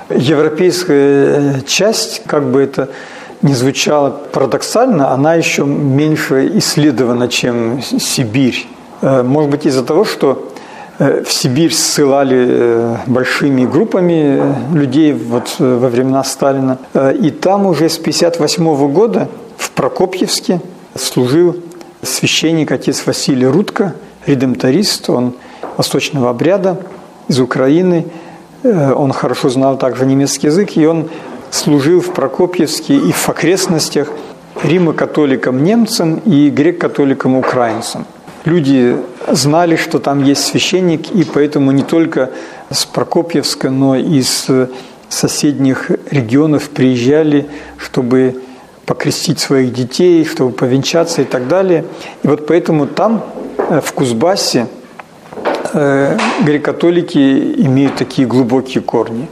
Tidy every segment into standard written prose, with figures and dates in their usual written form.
Европейская часть, как бы это ни звучало парадоксально, она еще меньше исследована, чем Сибирь. Может быть, из-за того, что в Сибирь ссылали большими группами людей во времена Сталина. И там уже с 1958 года в Прокопьевске служил священник отец Василий Рудко, редемторист, он восточного обряда, из Украины. Он хорошо знал также немецкий язык, и он служил в Прокопьевске и в окрестностях римо-католикам-немцам и грек-католикам-украинцам. Люди знали, что там есть священник, и поэтому не только с Прокопьевска, но и из соседних регионов приезжали, чтобы покрестить своих детей, чтобы повенчаться и так далее. И вот поэтому там, в Кузбассе, греко-католики имеют такие глубокие корни.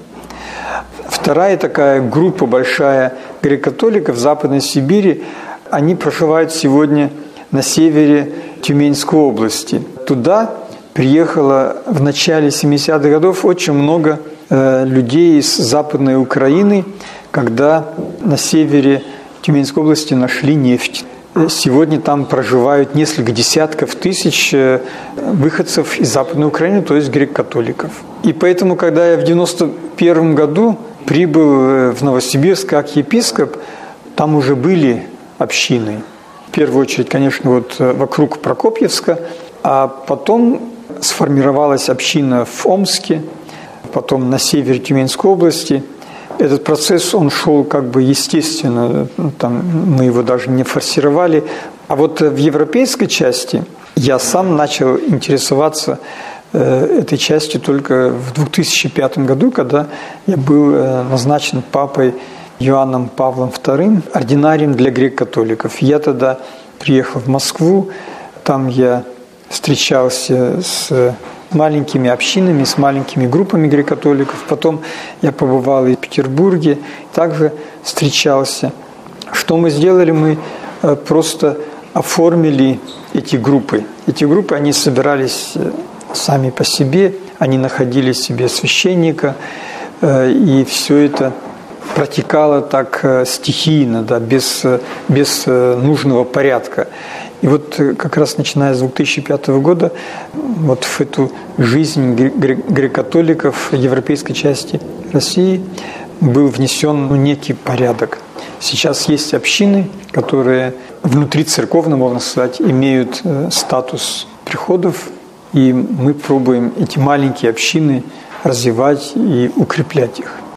Вторая такая группа большая греко-католиков в Западной Сибири, они проживают сегодня на севере Тюменской области. Туда приехало в начале 70-х годов очень много людей из Западной Украины, когда на севере Тюменской области нашли нефть. Сегодня там проживают несколько десятков тысяч выходцев из Западной Украины, то есть греко-католиков. И поэтому, когда я в 1991 году прибыл в Новосибирск как епископ, там уже были общины. В первую очередь, конечно, вот вокруг Прокопьевска, а потом сформировалась община в Омске, потом на севере Тюменской области. Этот процесс, он шел как бы естественно, там мы его даже не форсировали. А вот в европейской части я сам начал интересоваться этой частью только в 2005 году, когда я был назначен папой Иоанном Павлом II, ординарием для греко-католиков. Я тогда приехал в Москву, там я встречался с маленькими общинами, с маленькими группами греко-католиков. Потом я побывал и в Петербурге, также встречался. Что мы сделали? Мы просто оформили эти группы. Эти группы, они собирались сами по себе, они находили себе священника, и все это протекало так стихийно, да, без нужного порядка. И вот как раз начиная с 2005 года вот в эту жизнь греко-католиков европейской части России был внесен некий порядок. Сейчас есть общины, которые внутри церковно, можно сказать, имеют статус приходов, и мы пробуем эти маленькие общины развивать и укреплять их.